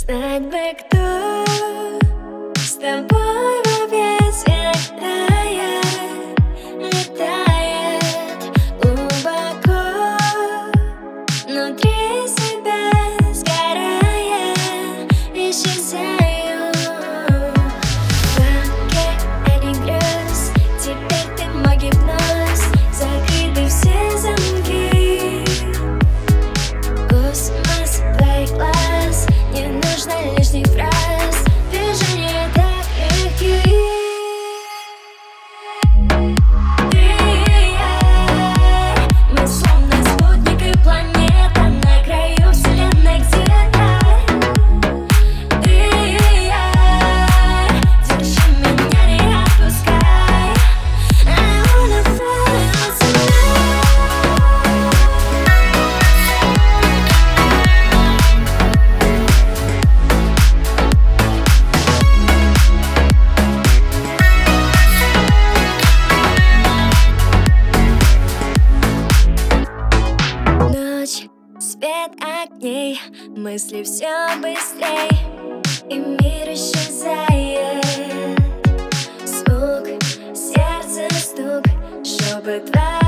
Знать бы, кто с тобой в объятиях тает, летает глубоко внутри себя, сгорая, исчезаю в рамке этих грез. Теперь ты мой гипноз, закрыты все замки. Космос твоих глаз, не нужно лишних фраз, движения так легки. Ты и я, мы словно спутник и планета на краю вселенной где-то. Ты и я, держи меня, не отпускай. I wanna fly ночь, свет огней, мысли все быстрей, и мир исчезает. Звук, сердце стук, шепот твой.